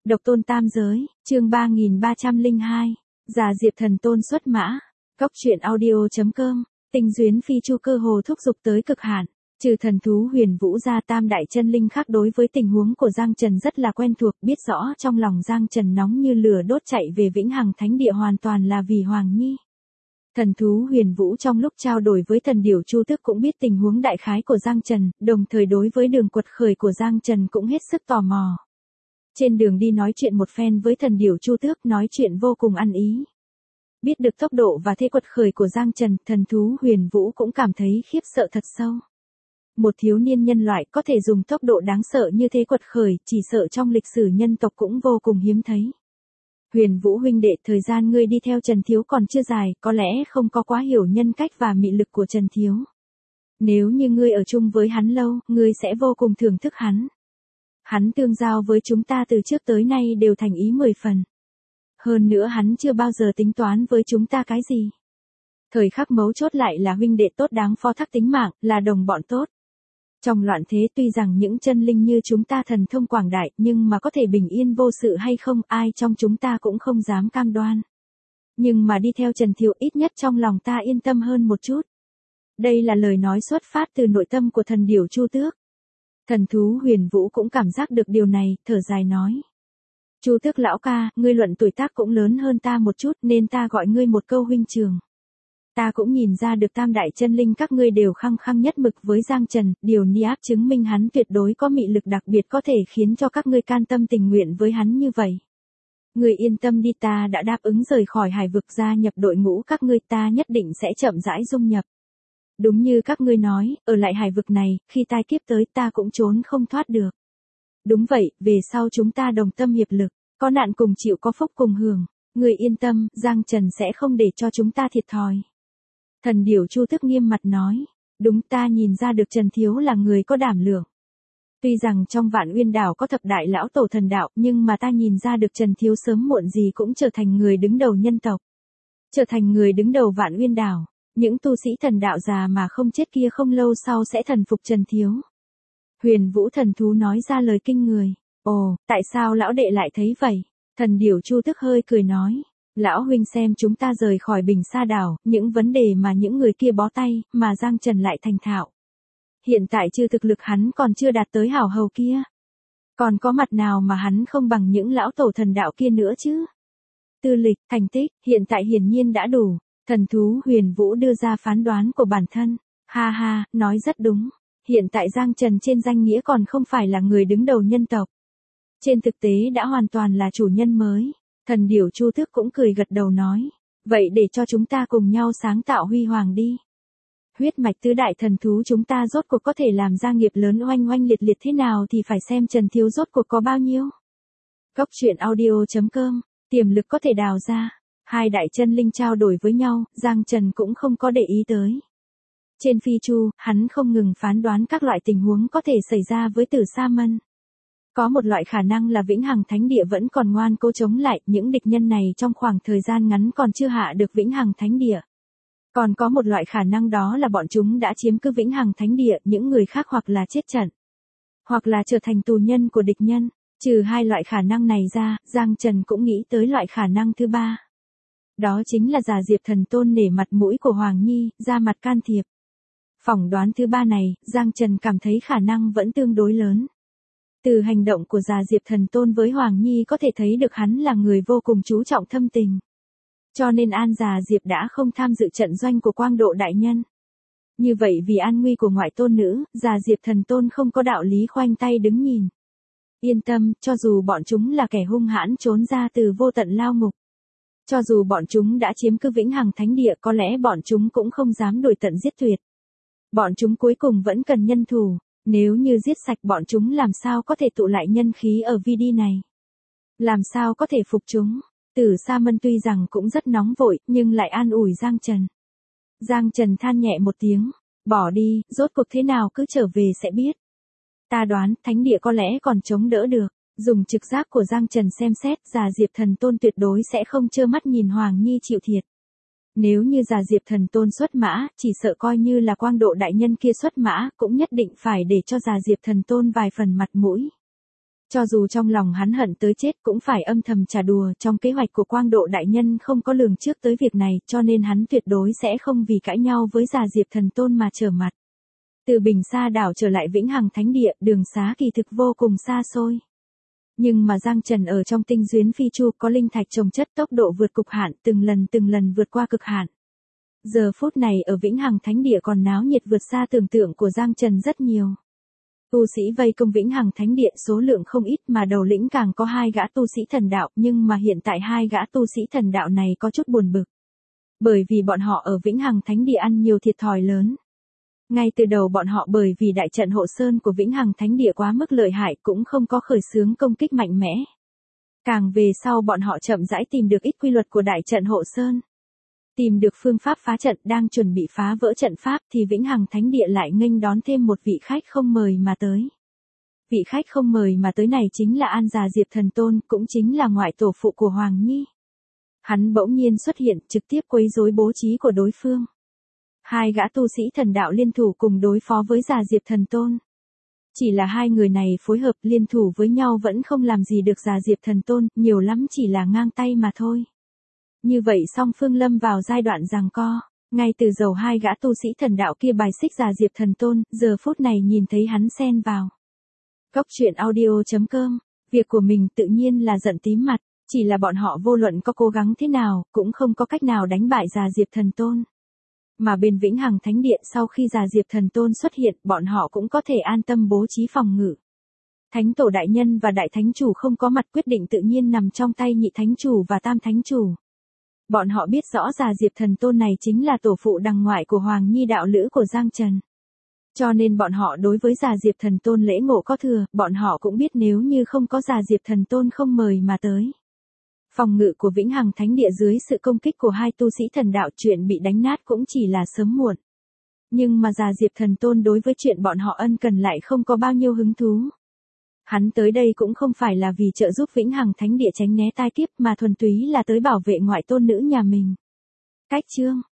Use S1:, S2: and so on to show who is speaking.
S1: Độc tôn tam giới, chương 3302, Già Diệp Thần Tôn xuất mã. Cốc truyện audio.com, tinh duyến phi chu cơ hồ thúc giục tới cực hạn. Trừ thần thú Huyền Vũ ra, tam đại chân linh khác đối với tình huống của Giang Trần rất là quen thuộc, biết rõ trong lòng Giang Trần nóng như lửa đốt chạy về Vĩnh Hằng Thánh Địa hoàn toàn là vì Hoàng Nhi. Thần thú Huyền Vũ trong lúc trao đổi với thần điểu Chu Tước cũng biết tình huống đại khái của Giang Trần, đồng thời đối với đường quật khởi của Giang Trần cũng hết sức tò mò. Trên đường đi nói chuyện một phen với thần điểu Chu Tước, nói chuyện vô cùng ăn ý. Biết được tốc độ và thế quật khởi của Giang Trần, thần thú Huyền Vũ cũng cảm thấy khiếp sợ thật sâu. Một thiếu niên nhân loại có thể dùng tốc độ đáng sợ như thế quật khởi, chỉ sợ trong lịch sử nhân tộc cũng vô cùng hiếm thấy. Huyền Vũ huynh đệ, thời gian ngươi đi theo Trần Thiếu còn chưa dài, có lẽ không có quá hiểu nhân cách và mị lực của Trần Thiếu. Nếu như ngươi ở chung với hắn lâu, ngươi sẽ vô cùng thưởng thức hắn. Hắn tương giao với chúng ta từ trước tới nay đều thành ý 10 phần. Hơn nữa hắn chưa bao giờ tính toán với chúng ta cái gì. Thời khắc mấu chốt lại là huynh đệ tốt đáng phó thác tính mạng, là đồng bọn tốt. Trong loạn thế tuy rằng những chân linh như chúng ta thần thông quảng đại, nhưng mà có thể bình yên vô sự hay không, ai trong chúng ta cũng không dám cam đoan. Nhưng mà đi theo Trần Thiếu ít nhất trong lòng ta yên tâm hơn một chút. Đây là lời nói xuất phát từ nội tâm của thần điểu Chu Tước. Thần thú Huyền Vũ cũng cảm giác được điều này, thở dài nói. Chu Tước lão ca, ngươi luận tuổi tác cũng lớn hơn ta một chút nên ta gọi ngươi một câu huynh trường. Ta cũng nhìn ra được tam đại chân linh các ngươi đều khăng khăng nhất mực với Giang Trần, điều ni áp chứng minh hắn tuyệt đối có mị lực đặc biệt có thể khiến cho các ngươi can tâm tình nguyện với hắn như vậy. Ngươi yên tâm đi, ta đã đáp ứng rời khỏi hải vực gia nhập đội ngũ các ngươi, ta nhất định sẽ chậm rãi dung nhập. Đúng như các ngươi nói, ở lại hải vực này, khi tai kiếp tới ta cũng trốn không thoát được. Đúng vậy, về sau chúng ta đồng tâm hiệp lực, có nạn cùng chịu có phúc cùng hưởng. Ngươi yên tâm, Giang Trần sẽ không để cho chúng ta thiệt thòi. Thần điểu Chu Tước nghiêm mặt nói, đúng, ta nhìn ra được Trần Thiếu là người có đảm lượng. Tuy rằng trong Vạn Uyên Đảo có thập đại lão tổ thần đạo, nhưng mà ta nhìn ra được Trần Thiếu sớm muộn gì cũng trở thành người đứng đầu nhân tộc. Trở thành người đứng đầu Vạn Uyên Đảo, những tu sĩ thần đạo già mà không chết kia không lâu sau sẽ thần phục Trần Thiếu. Huyền Vũ thần thú nói ra lời kinh người, ồ, tại sao lão đệ lại thấy vậy? Thần điểu Chu Tước hơi cười nói. Lão huynh xem chúng ta rời khỏi Bình Sa đảo, những vấn đề mà những người kia bó tay, mà Giang Trần lại thành thạo. Hiện tại chưa thực lực hắn còn chưa đạt tới hảo hầu kia. Còn có mặt nào mà hắn không bằng những lão tổ thần đạo kia nữa chứ? Tư lịch, thành tích, hiện tại hiển nhiên đã đủ. Thần thú Huyền Vũ đưa ra phán đoán của bản thân. Ha ha, nói rất đúng. Hiện tại Giang Trần trên danh nghĩa còn không phải là người đứng đầu nhân tộc. Trên thực tế đã hoàn toàn là chủ nhân mới. Thần điểu Chu Tước cũng cười gật đầu nói, vậy để cho chúng ta cùng nhau sáng tạo huy hoàng đi. Huyết mạch tứ đại thần thú chúng ta rốt cuộc có thể làm ra nghiệp lớn oanh oanh liệt liệt thế nào thì phải xem Trần Thiếu rốt cuộc có bao nhiêu. Cốc truyện audio.com, tiềm lực có thể đào ra. Hai đại chân linh trao đổi với nhau, Giang Trần cũng không có để ý tới. Trên phi chu, hắn không ngừng phán đoán các loại tình huống có thể xảy ra với Tử Sa Mân. Có một loại khả năng là Vĩnh Hằng Thánh Địa vẫn còn ngoan cố chống lại, những địch nhân này trong khoảng thời gian ngắn còn chưa hạ được Vĩnh Hằng Thánh Địa. Còn có một loại khả năng đó là bọn chúng đã chiếm cứ Vĩnh Hằng Thánh Địa, những người khác hoặc là chết trận, hoặc là trở thành tù nhân của địch nhân. Trừ hai loại khả năng này ra, Giang Trần cũng nghĩ tới loại khả năng thứ ba. Đó chính là Già Diệp Thần Tôn nể mặt mũi của Hoàng Nhi, ra mặt can thiệp. Phỏng đoán thứ ba này, Giang Trần cảm thấy khả năng vẫn tương đối lớn. Từ hành động của Già Diệp Thần Tôn với Hoàng Nhi có thể thấy được hắn là người vô cùng chú trọng thâm tình. Cho nên An Già Diệp đã không tham dự trận doanh của Quang Độ đại nhân. Như vậy vì an nguy của ngoại tôn nữ, Già Diệp Thần Tôn không có đạo lý khoanh tay đứng nhìn. Yên tâm, cho dù bọn chúng là kẻ hung hãn trốn ra từ vô tận lao ngục. Cho dù bọn chúng đã chiếm cứ Vĩnh Hằng Thánh Địa, có lẽ bọn chúng cũng không dám đuổi tận giết tuyệt. Bọn chúng cuối cùng vẫn cần nhân thủ. Nếu như giết sạch bọn chúng làm sao có thể tụ lại nhân khí ở VD này? Làm sao có thể phục chúng? Tử Sa Mân tuy rằng cũng rất nóng vội, nhưng lại an ủi Giang Trần. Giang Trần than nhẹ một tiếng, bỏ đi, rốt cuộc thế nào cứ trở về sẽ biết. Ta đoán, Thánh Địa có lẽ còn chống đỡ được. Dùng trực giác của Giang Trần xem xét, Già Diệp Thần Tôn tuyệt đối sẽ không trơ mắt nhìn Hoàng Nhi chịu thiệt. Nếu như Già Diệp Thần Tôn xuất mã, chỉ sợ coi như là Quang Độ đại nhân kia xuất mã, cũng nhất định phải để cho Già Diệp Thần Tôn vài phần mặt mũi. Cho dù trong lòng hắn hận tới chết cũng phải âm thầm trả đùa, trong kế hoạch của Quang Độ đại nhân không có lường trước tới việc này, cho nên hắn tuyệt đối sẽ không vì cãi nhau với Già Diệp Thần Tôn mà trở mặt. Từ Bình Sa đảo trở lại Vĩnh Hằng Thánh Địa, đường xá kỳ thực vô cùng xa xôi. Nhưng mà Giang Trần ở trong Tinh Duyến Phi Chu có linh thạch trồng chất, tốc độ vượt cực hạn, từng lần vượt qua cực hạn. Giờ phút này ở Vĩnh Hằng Thánh Địa còn náo nhiệt vượt xa tưởng tượng của Giang Trần rất nhiều. Tu sĩ vây công Vĩnh Hằng Thánh Địa số lượng không ít, mà đầu lĩnh càng có 2 gã tu sĩ thần đạo, nhưng mà hiện tại 2 gã tu sĩ thần đạo này có chút buồn bực. Bởi vì bọn họ ở Vĩnh Hằng Thánh Địa ăn nhiều thiệt thòi lớn. Ngay từ đầu bọn họ bởi vì đại trận hộ sơn của Vĩnh Hằng Thánh Địa quá mức lợi hại cũng không có khởi xướng công kích mạnh mẽ. Càng về sau bọn họ chậm rãi tìm được ít quy luật của đại trận hộ sơn. Tìm được phương pháp phá trận, đang chuẩn bị phá vỡ trận pháp thì Vĩnh Hằng Thánh Địa lại nghênh đón thêm một vị khách không mời mà tới. Vị khách không mời mà tới này chính là An Già Diệp Thần Tôn, cũng chính là ngoại tổ phụ của Hoàng Nhi. Hắn bỗng nhiên xuất hiện, trực tiếp quấy rối bố trí của đối phương. 2 gã tu sĩ thần đạo liên thủ cùng đối phó với Già Diệp Thần Tôn. Chỉ là 2 người này phối hợp liên thủ với nhau vẫn không làm gì được Già Diệp Thần Tôn, nhiều lắm chỉ là ngang tay mà thôi. Như vậy song phương lâm vào giai đoạn giằng co, ngay từ dầu 2 gã tu sĩ thần đạo kia bài xích Già Diệp Thần Tôn, giờ phút này nhìn thấy hắn xen vào. Cốc truyện audio.com, việc của mình tự nhiên là giận tím mặt, chỉ là bọn họ vô luận có cố gắng thế nào, cũng không có cách nào đánh bại Già Diệp Thần Tôn. Mà bên Vĩnh Hằng Thánh Địa sau khi Già Diệp Thần Tôn xuất hiện, bọn họ cũng có thể an tâm bố trí phòng ngự. Thánh Tổ Đại Nhân và Đại Thánh Chủ không có mặt, quyết định tự nhiên nằm trong tay Nhị Thánh Chủ và Tam Thánh Chủ. Bọn họ biết rõ Già Diệp Thần Tôn này chính là tổ phụ đằng ngoại của Hoàng Nhi đạo lữ của Giang Trần. Cho nên bọn họ đối với Già Diệp Thần Tôn lễ ngộ có thừa, bọn họ cũng biết nếu như không có Già Diệp Thần Tôn không mời mà tới. Phòng ngự của Vĩnh Hằng Thánh Địa dưới sự công kích của 2 tu sĩ thần đạo, chuyện bị đánh nát cũng chỉ là sớm muộn. Nhưng mà Già Diệp Thần Tôn đối với chuyện bọn họ ân cần lại không có bao nhiêu hứng thú. Hắn tới đây cũng không phải là vì trợ giúp Vĩnh Hằng Thánh Địa tránh né tai kiếp, mà thuần túy là tới bảo vệ ngoại tôn nữ nhà mình. Cách chương